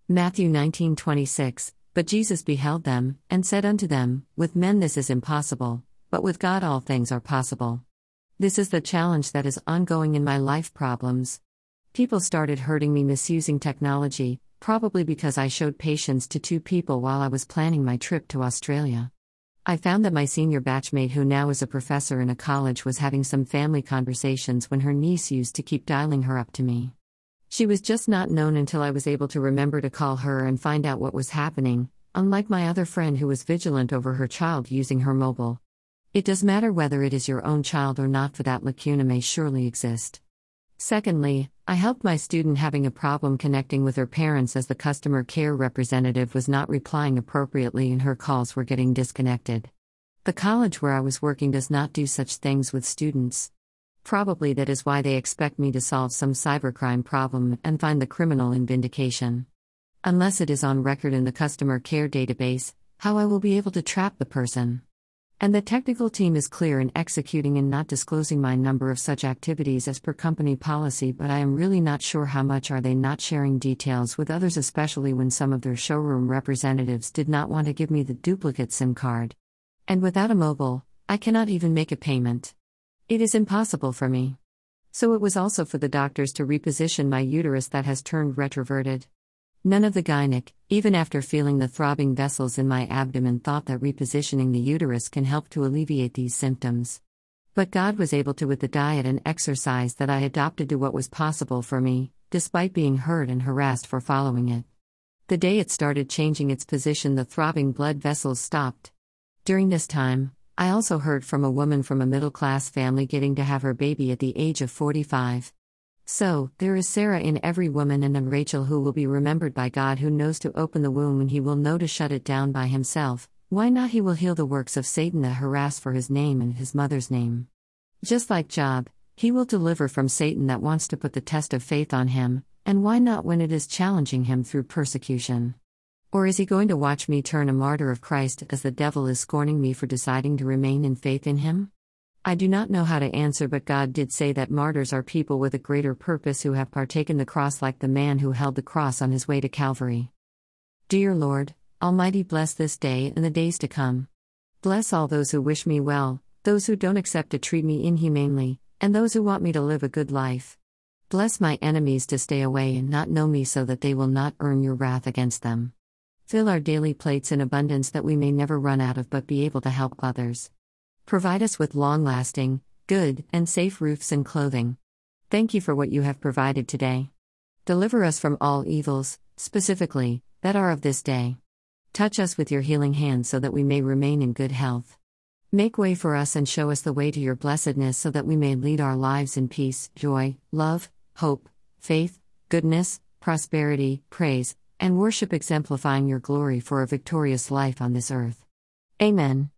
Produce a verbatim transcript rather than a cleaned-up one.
Matthew nineteen twenty-six. But Jesus beheld them, and said unto them, With men this is impossible, but with God all things are possible. This is the challenge that is ongoing in my life problems. People started hurting me misusing technology, probably because I showed patience to two people while I was planning my trip to Australia. I found that my senior batchmate, who now is a professor in a college, was having some family conversations when her niece used to keep dialing her up to me. She was just not known until I was able to remember to call her and find out what was happening, unlike my other friend who was vigilant over her child using her mobile. It does matter whether it is your own child or not, for that lacuna may surely exist. Secondly, I helped my student having a problem connecting with her parents as the customer care representative was not replying appropriately and her calls were getting disconnected. The college where I was working does not do such things with students. Probably that is why they expect me to solve some cybercrime problem and find the criminal in vindication. Unless it is on record in the customer care database, how I will be able to trap the person. And the technical team is clear in executing and not disclosing my number of such activities as per company policy, but I am really not sure how much are they not sharing details with others, especially when some of their showroom representatives did not want to give me the duplicate SIM card. And without a mobile, I cannot even make a payment. It is impossible for me. So it was also for the doctors to reposition my uterus that has turned retroverted. None of the gynec, even after feeling the throbbing vessels in my abdomen, thought that repositioning the uterus can help to alleviate these symptoms. But God was able to with the diet and exercise that I adopted do what was possible for me, despite being hurt and harassed for following it. The day it started changing its position, the throbbing blood vessels stopped. During this time, I also heard from a woman from a middle-class family getting to have her baby at the age of forty-five. So, there is Sarah in every woman, and a Rachel who will be remembered by God, who knows to open the womb when He will know to shut it down by Himself. Why not? He will heal the works of Satan that harass for His name and His mother's name. Just like Job, He will deliver from Satan that wants to put the test of faith on him, and why not when it is challenging him through persecution? Or is He going to watch me turn a martyr of Christ as the devil is scorning me for deciding to remain in faith in Him? I do not know how to answer, but God did say that martyrs are people with a greater purpose who have partaken the cross like the man who held the cross on his way to Calvary. Dear Lord, Almighty, bless this day and the days to come. Bless all those who wish me well, those who don't accept to treat me inhumanely, and those who want me to live a good life. Bless my enemies to stay away and not know me, so that they will not earn your wrath against them. Fill our daily plates in abundance that we may never run out of but be able to help others. Provide us with long-lasting, good, and safe roofs and clothing. Thank you for what you have provided today. Deliver us from all evils, specifically, that are of this day. Touch us with your healing hand so that we may remain in good health. Make way for us and show us the way to your blessedness so that we may lead our lives in peace, joy, love, hope, faith, goodness, prosperity, praise, and worship, exemplifying your glory for a victorious life on this earth. Amen.